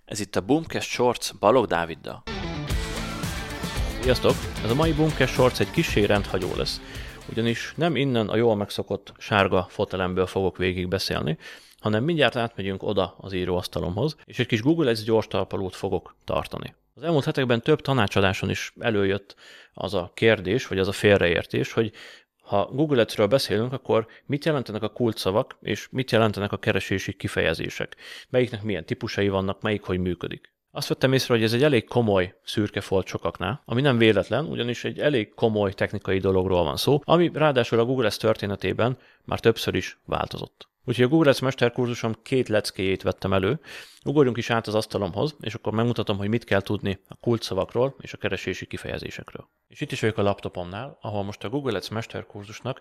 Ez itt a Boomcast Shorts Balogh Dáviddal. Sziasztok! Ez a mai Boomcast Shorts egy kissé rendhagyó lesz, ugyanis nem innen a jól megszokott sárga fotelemből fogok végig beszélni, hanem mindjárt átmegyünk oda az íróasztalomhoz, és egy kis Google Ads gyors talpalót fogok tartani. Az elmúlt hetekben több tanácsadáson is előjött az a kérdés, vagy az a félreértés, hogy ha Google Ads-ről beszélünk, akkor mit jelentenek a kulcsszavak, és mit jelentenek a keresési kifejezések? Melyiknek milyen típusai vannak, melyik hogy működik? Azt vettem észre, hogy ez egy elég komoly szürke folt sokaknál, ami nem véletlen, ugyanis egy elég komoly technikai dologról van szó, ami ráadásul a Google Ads történetében már többször is változott. Úgyhogy a Google Ads mesterkurzusom 2 leckéjét vettem elő, ugorjunk is át az asztalomhoz, és akkor megmutatom, hogy mit kell tudni a kulcsszavakról és a keresési kifejezésekről. És itt is vagyok a laptopomnál, ahol most a Google Ads mesterkurzusnak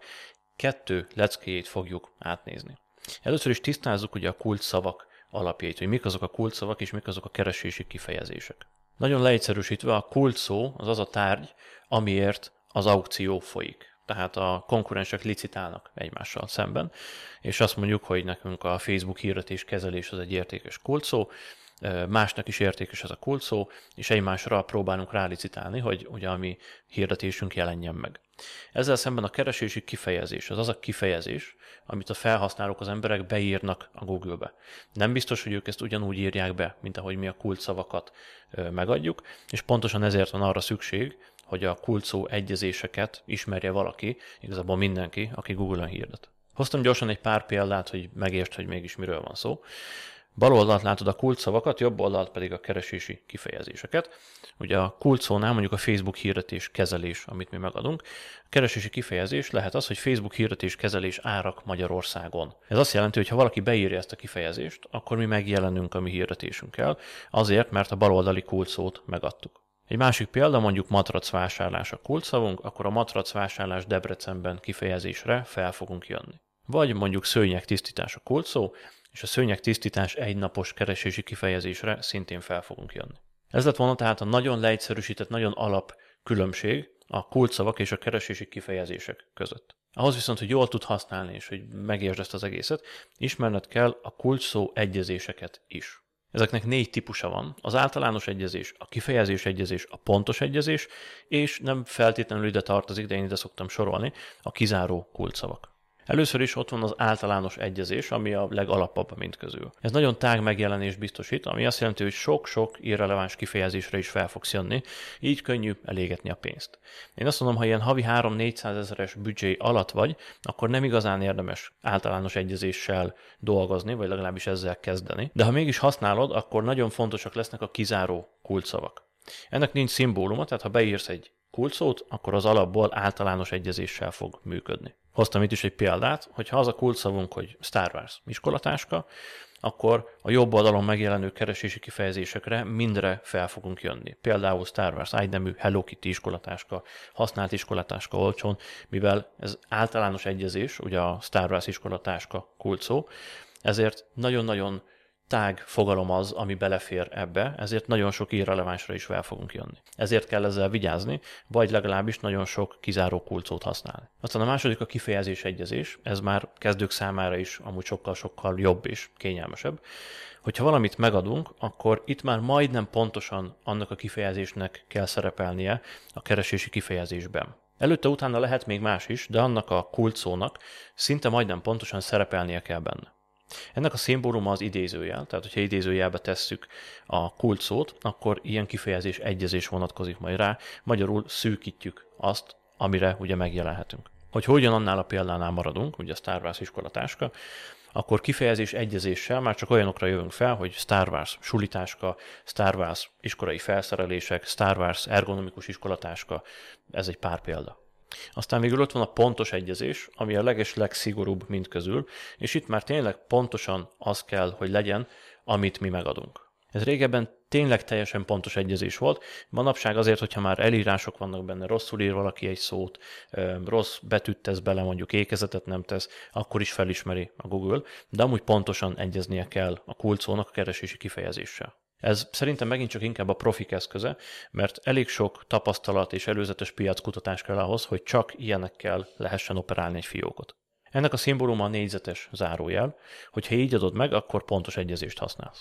2 leckéjét fogjuk átnézni. Először is tisztázzuk ugye a kulcsszavak alapjait, hogy mik azok a kulcsszavak és mik azok a keresési kifejezések. Nagyon leegyszerűsítve a kulcsszó az az a tárgy, amiért az aukció folyik. Tehát a konkurensek licitálnak egymással szemben, és azt mondjuk, hogy nekünk a Facebook hirdetés kezelés az egy értékes kulcsszó, másnak is értékes ez a kulcsszó, és egymásra próbálunk rálicitálni, hogy ugye a mi hirdetésünk jelenjen meg. Ezzel szemben a keresési kifejezés az a kifejezés, amit a felhasználók, az emberek beírnak a Google-be. Nem biztos, hogy ők ezt ugyanúgy írják be, mint ahogy mi a kulcsszavakat megadjuk, és pontosan ezért van arra szükség, hogy a kulcsszó egyezéseket ismerje valaki, igazából mindenki, aki Google-on hirdet. Hoztam gyorsan egy pár példát, hogy megértsd, hogy mégis miről van szó. Bal oldalt látod a kulcsszavakat, jobb oldalt pedig a keresési kifejezéseket. Ugye a kulcsszónál mondjuk a Facebook hirdetés kezelés, amit mi megadunk. A keresési kifejezés lehet az, hogy Facebook hirdetés kezelés árak Magyarországon. Ez azt jelenti, hogy ha valaki beírja ezt a kifejezést, akkor mi megjelenünk a mi hirdetésünkkel, azért, mert a bal oldali kulcsszót megadtuk. Egy másik példa mondjuk matracvásárlás a kulcsszavunk, akkor a matracvásárlás Debrecenben kifejezésre fel fogunk jönni. Vagy mondjuk szőnyegtisztítás a kulcsszó, és a szőnyegtisztítás egynapos keresési kifejezésre szintén fel fogunk jönni. Ez lett volna tehát a nagyon leegyszerűsített, nagyon alap különbség a kulcsszavak és a keresési kifejezések között. Ahhoz viszont, hogy jól tud használni és hogy megértsd ezt az egészet, ismerned kell a kulcsszó egyezéseket is. Ezeknek 4 típusa van, az általános egyezés, a kifejezés egyezés, a pontos egyezés, és nem feltétlenül ide tartozik, de én ide szoktam sorolni, a kizáró kulcsszavak. Először is ott van az általános egyezés, ami a legalapabb mind közül. Ez nagyon tág megjelenést biztosít, ami azt jelenti, hogy sok-sok irreleváns kifejezésre is fel fogsz jönni, így könnyű elégetni a pénzt. Én azt mondom, ha ilyen havi 3-400 ezeres büdzsé alatt vagy, akkor nem igazán érdemes általános egyezéssel dolgozni, vagy legalábbis ezzel kezdeni. De ha mégis használod, akkor nagyon fontosak lesznek a kizáró kulcsszavak. Ennek nincs szimbóluma, tehát ha beírsz egy kulcsszót, akkor az alapból általános egyezéssel fog működni. Hoztam itt is egy példát, hogyha az a kulcsszavunk, hogy Star Wars iskolatáska, akkor a jobb oldalon megjelenő keresési kifejezésekre mindre fel fogunk jönni. Például Star Wars ágynemű, Hello Kitty iskolatáska, használt iskolatáska olcsón, mivel ez általános egyezés, ugye a Star Wars iskolatáska kulcsszó, ezért nagyon-nagyon tág fogalom az, ami belefér ebbe, ezért nagyon sok irrelevánsra is fel fogunk jönni. Ezért kell ezzel vigyázni, vagy legalábbis nagyon sok kizáró kulcsszót használni. Aztán a második a kifejezés egyezés, ez már kezdők számára is amúgy sokkal-sokkal jobb és kényelmesebb. Hogyha valamit megadunk, akkor itt már majdnem pontosan annak a kifejezésnek kell szerepelnie a keresési kifejezésben. Előtte-utána lehet még más is, de annak a kulcsszónak szinte majdnem pontosan szerepelnie kell benne. Ennek a szimbóluma az idézőjel, tehát hogyha idézőjelbe tesszük a kulcsszót, akkor ilyen kifejezés egyezés vonatkozik majd rá, magyarul szűkítjük azt, amire ugye megjelenhetünk. Hogy ugyanannál a példánál maradunk, ugye a Star Wars iskolatáska, akkor kifejezés egyezéssel már csak olyanokra jövünk fel, hogy Star Wars sulitáska, Star Wars iskolai felszerelések, Star Wars ergonomikus iskolatáska, ez egy pár példa. Aztán végül ott van a pontos egyezés, ami a legszigorúbb mind közül, és itt már tényleg pontosan az kell, hogy legyen, amit mi megadunk. Ez régebben tényleg teljesen pontos egyezés volt, manapság azért, hogyha már elírások vannak benne, rosszul ír valaki egy szót, rossz betűt tesz bele, mondjuk ékezetet nem tesz, akkor is felismeri a Google, de amúgy pontosan egyeznie kell a kulcsszónak a keresési kifejezéssel. Ez szerintem megint csak inkább a profik eszköze, mert elég sok tapasztalat és előzetes piackutatás kell ahhoz, hogy csak ilyenekkel lehessen operálni egy fiókot. Ennek a szimbóluma a négyzetes zárójel, hogyha így adod meg, akkor pontos egyezést használsz.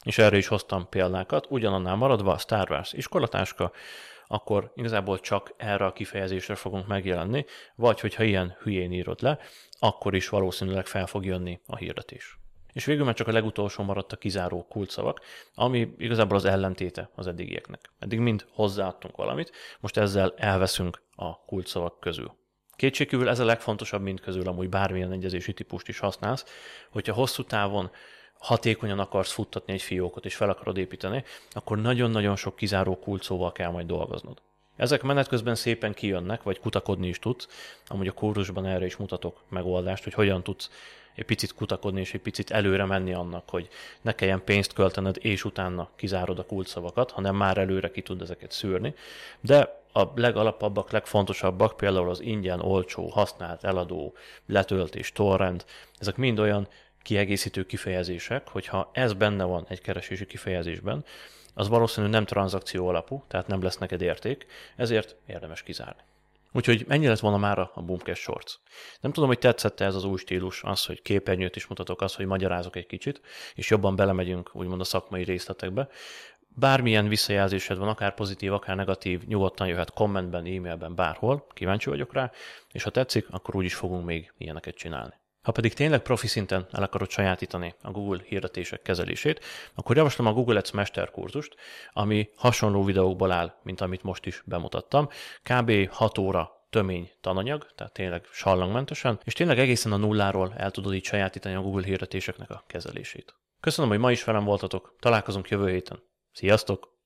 És erre is hoztam példákat, ugyanannál maradva a Star Wars iskolatáska, akkor igazából csak erre a kifejezésre fogunk megjelenni, vagy hogyha ilyen hülyén írod le, akkor is valószínűleg fel fog jönni a hirdetés. És végül már csak a legutolsó maradt a kizáró kulcsszavak, ami igazából az ellentéte az eddigieknek. Eddig mind hozzáadtunk valamit, most ezzel elveszünk a kulcsszavak közül. Kétségkívül ez a legfontosabb mind közül, amúgy bármilyen egyezési típust is használsz, hogyha hosszú távon hatékonyan akarsz futtatni egy fiókot és fel akarod építeni, akkor nagyon-nagyon sok kizáró kulcsszóval kell majd dolgoznod. Ezek menet közben szépen kijönnek, vagy kutakodni is tudsz, amúgy a kórusban erre is mutatok megoldást, hogy hogyan tudsz egy picit kutakodni és egy picit előre menni annak, hogy ne kelljen pénzt költened és utána kizárod a kulcsszavakat, hanem már előre ki tud ezeket szűrni. De a legalapabbak, legfontosabbak, például az ingyen, olcsó, használt, eladó, letöltés, torrent, ezek mind olyan kiegészítő kifejezések, hogyha ez benne van egy keresési kifejezésben, az valószínűleg nem tranzakció alapú, tehát nem lesz neked érték, ezért érdemes kizárni. Úgyhogy ennyi lett volna mára a Boomcast Shorts. Nem tudom, hogy tetszett ez az új stílus, az, hogy képernyőt is mutatok, az, hogy magyarázok egy kicsit, és jobban belemegyünk úgymond a szakmai részletekbe. Bármilyen visszajelzésed van, akár pozitív, akár negatív, nyugodtan jöhet kommentben, e-mailben, bárhol, kíváncsi vagyok rá, és ha tetszik, akkor úgyis fogunk még ilyeneket csinálni. Ha pedig tényleg profi szinten el akarod sajátítani a Google hirdetések kezelését, akkor javaslom a Google Ads mesterkurzust, ami hasonló videókból áll, mint amit most is bemutattam. Kb. 6 óra tömény tananyag, tehát tényleg sallangmentesen, és tényleg egészen a nulláról el tudod így sajátítani a Google hirdetéseknek a kezelését. Köszönöm, hogy ma is velem voltatok, találkozunk jövő héten. Sziasztok!